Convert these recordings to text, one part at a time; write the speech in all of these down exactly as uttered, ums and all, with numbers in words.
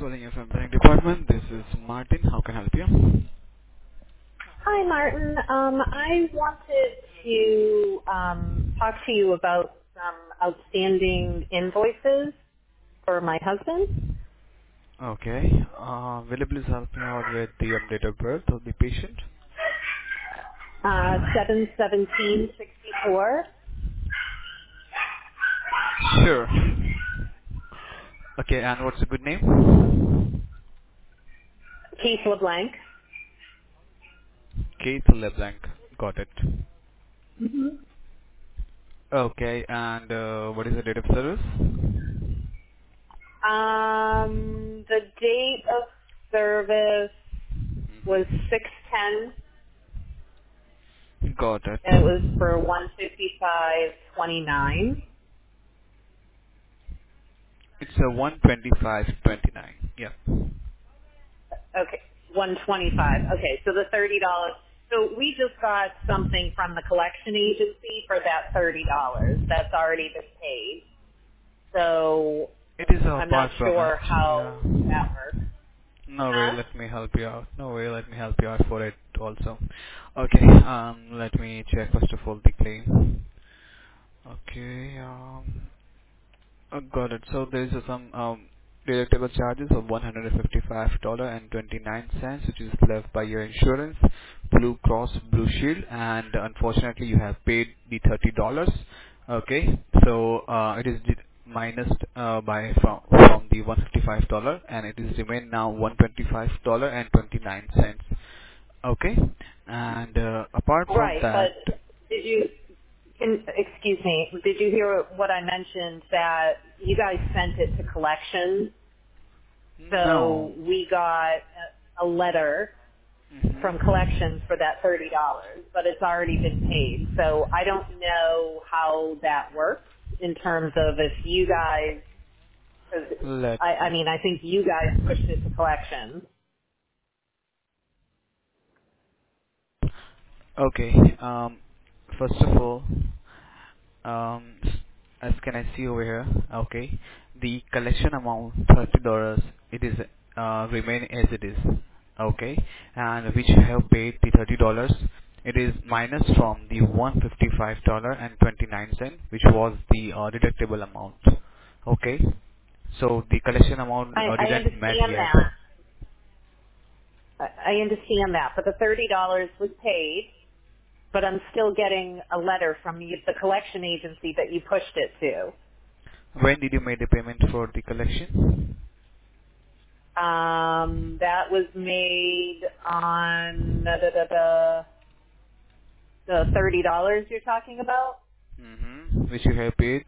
calling you from bank department. This is Martin. How can I help you? Hi, Martin. Um, I wanted to um, talk to you about some outstanding invoices for my husband. Okay. Uh, will you please help me out with the um, date of birth of the patient? Uh, seven seventeen sixty four. Sure. Okay, and what's the good name? Keith LeBlanc. Keith LeBlanc. Got it. Okay, and uh, what is the date of service? Um, the date of service was six ten, Got it. and it was for one fifty five twenty nine. It's a one twenty-five twenty-nine. Yeah. Okay, one twenty five. Okay, so the thirty dollars. So we just got something from the collection agency for that thirty dollars. That's already been paid. So It is I'm not apart from it. sure how Yeah. that works. No way, Huh? let me help you out. No way, let me help you out for it also. Okay, um, let me check first of all the claim. Okay, um, uh, got it. So there is uh, some um, deductible charges of one hundred fifty-five dollars and twenty-nine cents, which is left by your insurance, Blue Cross Blue Shield, and unfortunately you have paid the thirty dollars. Okay, so uh, it is de- minus uh, by from from the one hundred fifty-five dollars, and it is remain now one hundred twenty-five dollars and twenty-nine cents. Okay, and uh, apart from Right, that, but did you, can, excuse me, did you hear what I mentioned that you guys sent it to collections? no. So we got a, a letter from hmm collections for that thirty dollars, but it's already been paid. So I don't know how that works in terms of if you guys, 'cause Let I, I me. mean, I think you guys pushed it to collections. Okay. Um, first of all, um, as can I see over here, okay, the collection amount thirty dollars. It is uh, remain as it is, okay, and which you have paid the thirty dollars. It is minus from the one fifty five dollar and twenty nine cent, which was the uh, deductible amount, okay. So the collection amount I, uh, I didn't met understand yet. that. I I understand that, but the thirty dollars was paid, but I'm still getting a letter from you, the collection agency that you pushed it to. When did you make the payment for the collection? Um, that was made on the, the, the, the thirty dollars you're talking about. Mm-hmm. Which you have paid.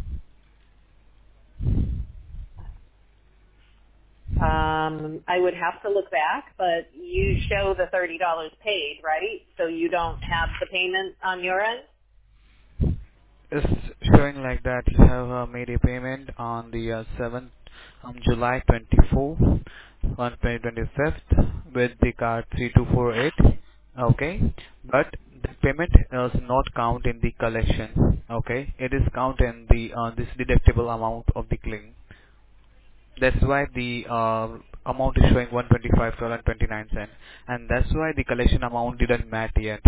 Um, I would have to look back, but you show the thirty dollars paid, right? So you don't have the payment on your end? It's showing like that you have uh, made a payment on the uh, seventh, um, July twenty-fourth, on twenty twenty-fifth with the card three two four eight. Okay, but the payment does not count in the collection. Okay, it is count in the uh, this deductible amount of the claim. That's why the uh, amount is showing one hundred twenty-five dollars and twenty-nine cents, and that's why the collection amount didn't match yet.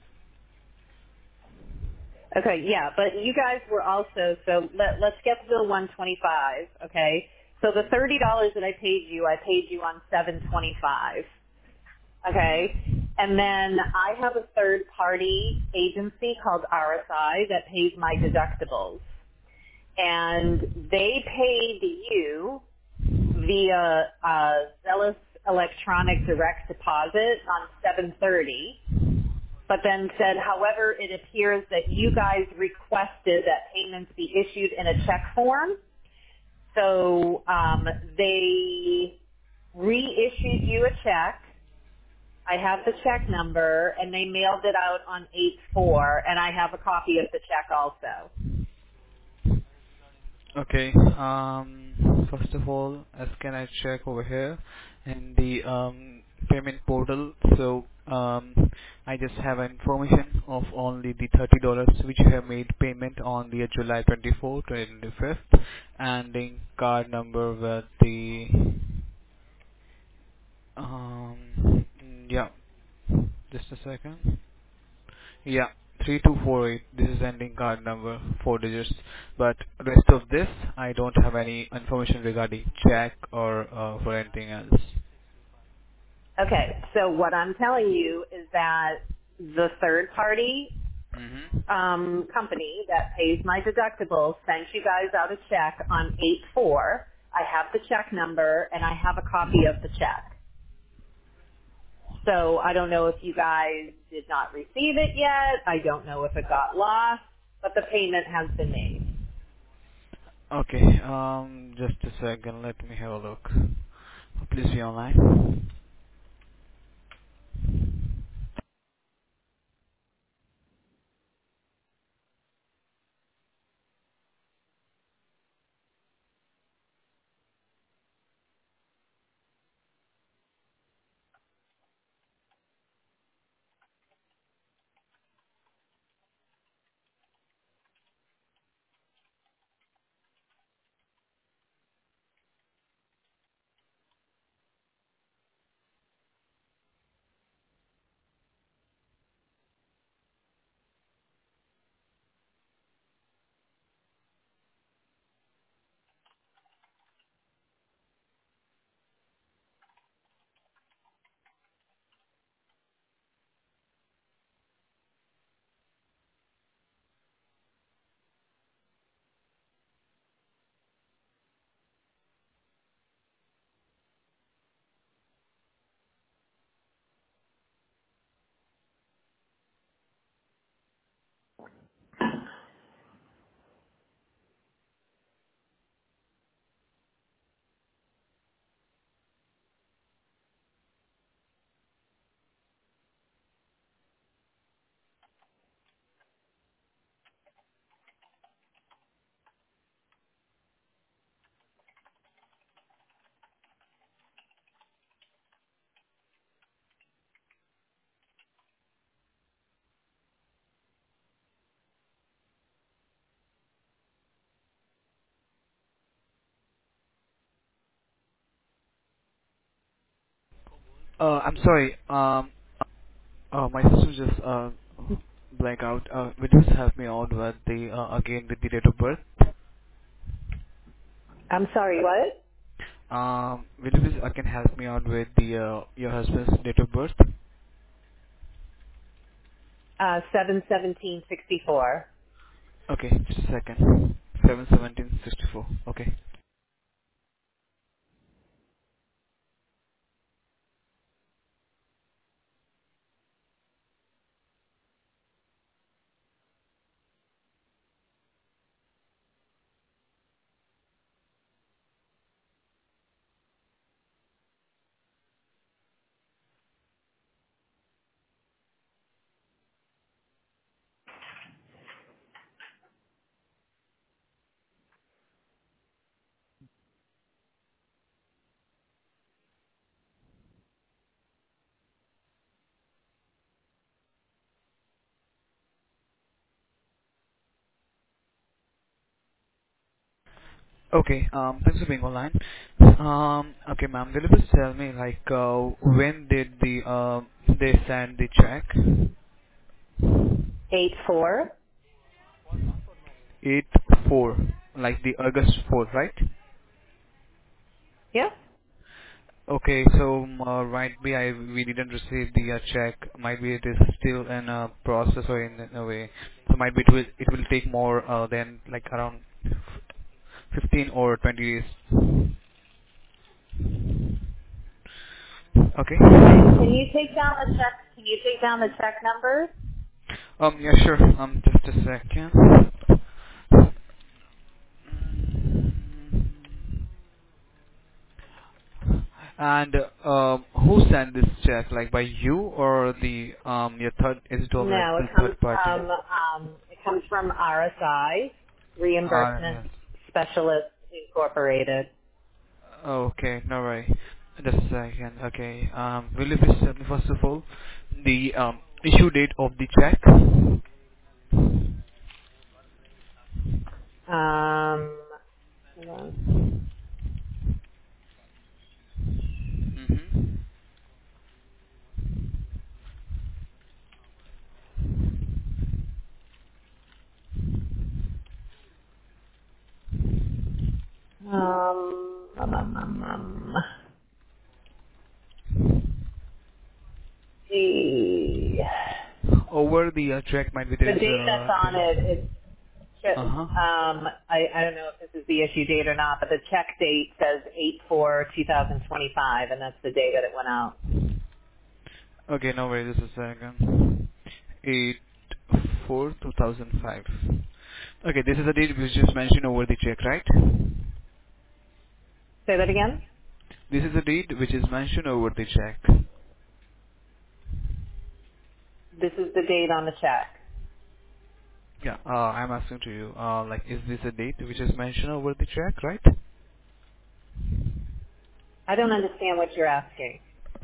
Okay, yeah, but you guys were also, so let, let's get to the one twenty-five, okay? So the thirty dollars that I paid you, I paid you on seven twenty-five, okay? And then I have a third party agency called R S I that pays my deductibles. And they paid you via uh, Zealous Electronic Direct Deposit on seven thirty, but then said, however, it appears that you guys requested that payments be issued in a check form. So um, they reissued you a check. I have the check number, and they mailed it out on eight four, and I have a copy of the check also. Okay. Um. First of all, as can I check over here in the um payment portal? So um, I just have information of only the thirty dollars which you have made payment on the July twenty-fourth, twenty twenty-fifth, and the card number with the Um, yeah, just a second. Yeah, three two four eight. This is ending card number, four digits. But rest of this, I don't have any information regarding check or uh, for anything else. Okay, so what I'm telling you is that the third party Mm-hmm. um, company that pays my deductibles sent you guys out a check on eight four. I have the check number and I have a copy of the check. So I don't know if you guys did not receive it yet. I don't know if it got lost, but the payment has been made. Okay, um, just a second. Let me have a look. Please be online. Uh, I'm sorry. Um, uh, my system just uh blank out. Uh, would you just help me out with the uh, again with the date of birth? I'm sorry, what? Um, will you please again help me out with the uh, your husband's date of birth? Uh, seven seventeen sixty four. Okay, just a second. Seven seventeen sixty four. Okay. Okay. Um, thanks for being online. Um, okay, ma'am. Will you please tell me like uh, when did the uh, they send the check? Eight four. Eight four, like the August fourth, right? Yep. Okay, so um, uh, might be I we didn't receive the uh, check. Might be it is still in a process or in, in a way. So might be it will it will take more uh, than like around fifteen or twenty days. Okay. Okay. Can you take down the check? Can you take down the check number? Um. Yeah. Sure. Um. Just a second. And uh, who sent this check? Like by you or the um your third? Is it over No, it the comes third party? from um, it comes from R S I, Reimbursement Uh, Specialist Incorporated. Okay, no worry. Just a second. Okay. Um, will you please tell me first of all the um, issue date of the check? Um, hold on. Mm-hmm. Um, um, um, um. The Over the uh, check might be the there is date that's a on it is uh huh. um I, I don't know if this is the issue date or not, but the check date says eight four two thousand twenty five, and that's the day that it went out. Okay, no worries. Just a second. Eight four two thousand five. Okay, this is the date which is mentioned over the check, right? Say that again. This is the date which is mentioned over the check. This is the date on the check. Yeah, uh, I'm asking to you, uh, like, is this a date which is mentioned over the check, right? I don't understand what you're asking.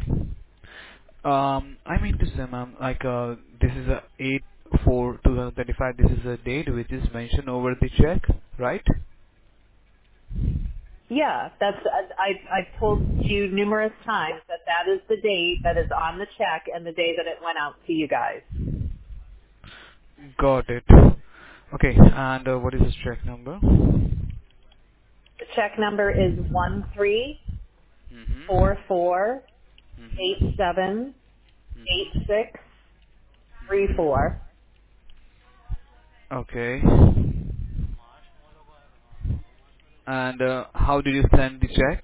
Um, I mean to say, ma'am, like, uh, this is a eight four two thousand twenty-five. This is a date which is mentioned over the check, right? Yeah, that's I, I I've told you numerous times that that is the date that is on the check and the day that it went out to you guys. Got it. Okay, and uh, what is this check number? The check number is one three Mm-hmm. four four eight Mm-hmm. seven eight Mm-hmm. six three four. Okay. And uh, how did you send the check?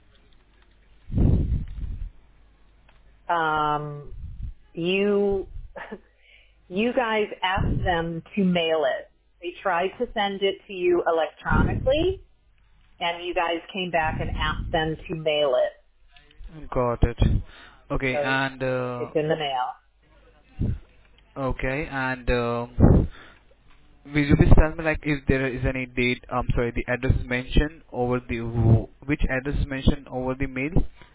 Um, you you guys asked them to mail it. They tried to send it to you electronically, and you guys came back and asked them to mail it. Got it. Okay, So and uh, it's in the mail. okay, and um, will you please tell me, like, if there is any date? I'm sorry, the address is mentioned over the which address is mentioned over the mail?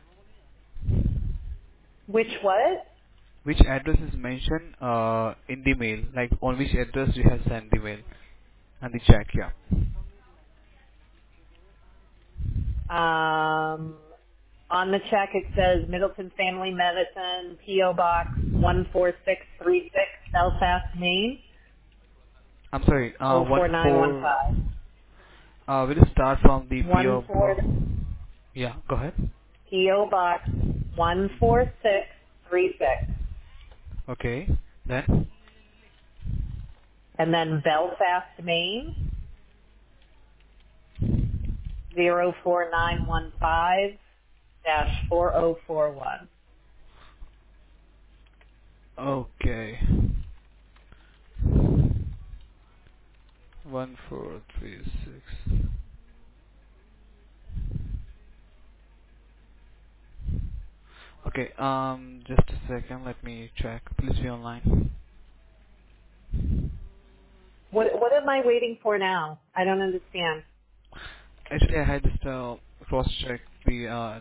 Which what? Which address is mentioned uh, in the mail? Like, on which address you have sent the mail and the check? Yeah. Um, on the check it says Middleton Family Medicine, P O Box one four six three six, Belfast, Maine, I'm sorry. Uh, oh one four nine one four. five. Uh, we'll start from the P One O. four Yeah, go ahead. P O Box one four six three six, Okay. Then. and then Belfast, Maine zero four nine one five dash four zero four one. Okay. One four three six. Okay. Um, just a second. Let me check. Please be online. What what am I waiting for now? I don't understand. Actually, I had just uh, cross-check the. Uh,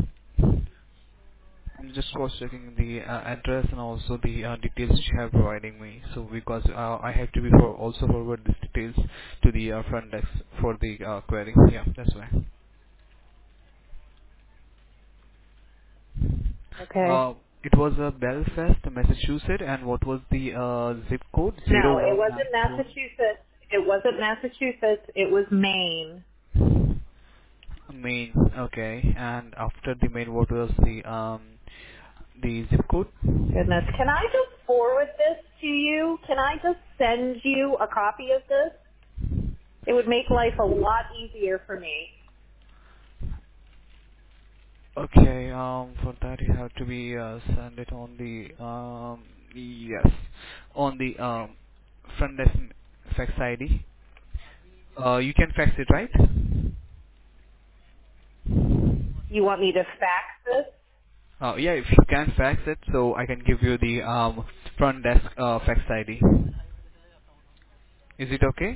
I'm just cross-checking the uh, address and also the uh, details you have providing me. So because uh, I have to be for also forward these details to the uh, front desk for the uh, query. Yeah, that's why. Okay. Uh, it was uh, Belfast, Massachusetts, and what was the uh, zip code? No, Zero it one wasn't nine two. Massachusetts. It wasn't Massachusetts. It was Maine. Main. Okay, and after the main, what was the um the zip code? Goodness. Can I just forward this to you? Can I just send you a copy of this? It would make life a lot easier for me. Okay, um, for that you have to be uh, send it on the um yes on the um front desk fax I D. Uh, you can fax it, right? You want me to fax this? Uh, yeah, if you can fax it, so I can give you the um front desk uh, fax I D. Is it okay?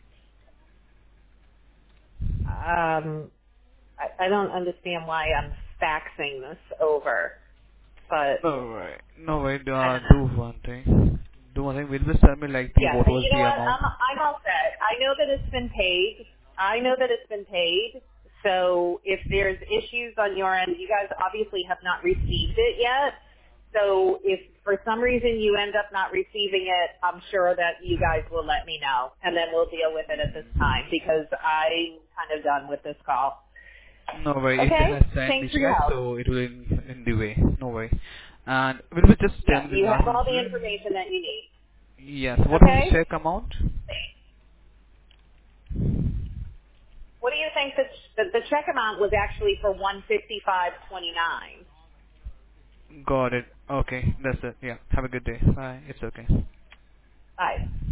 Um, I, I don't understand why I'm faxing this over, but Alright. No, wait, I uh, don't know. do one thing. Do one thing. Will you tell me, like, the, Yeah, what and was you know the what? amount? I'm I'm all set. I know that it's been paid. I know that it's been paid. So if there's issues on your end, you guys obviously have not received it yet. So if for some reason you end up not receiving it, I'm sure that you guys will let me know, and then we'll deal with it at this time because I'm kind of done with this call. No worry. If it Okay? has sent the Thanks for your check, help. so it will in, in the way. No worry. And will we just tell Yeah, me the you last have all the number? information that you need. Yes. What was the Okay? check amount? What do you think that the, the check amount was actually for one fifty five twenty nine? Got it. Okay. That's it. Yeah. Have a good day. Bye. It's okay. Bye.